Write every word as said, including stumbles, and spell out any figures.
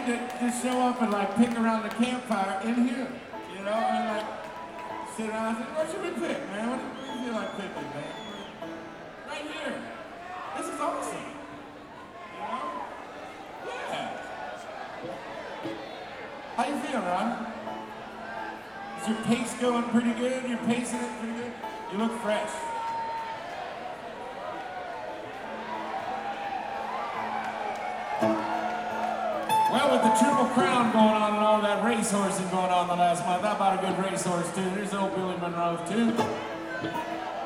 to just show up and like pick around the campfire in here, you know, and like sit around and say, what should we pick, man? What do you feel like picking, man? Right here. This is awesome. You know? Yeah. How you feeling, Ron? Is your pace going pretty good? You're pacing it pretty good? You look fresh. Well, with the Triple Crown going on and all that racehorsing going on the last month, how about a good racehorse too? There's old Billy Monroe too.